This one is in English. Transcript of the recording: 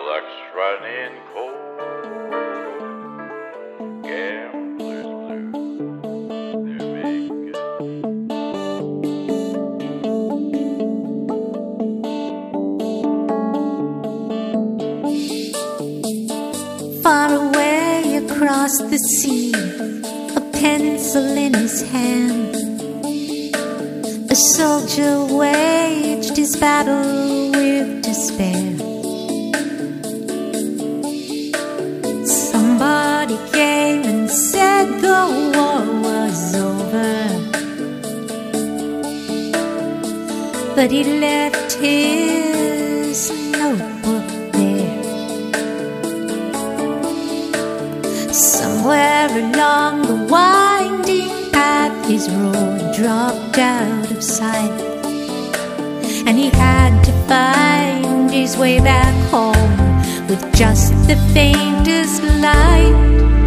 luck's running cold. Gambler's blues, they're making. Far away across the sea, a pencil in his hand, a soldier waged his battle with despair. Somebody came and said the war was over, but he left his notebook there. Somewhere along the winding path his road dropped out of sight, and he had to find his way back home with just the faintest light.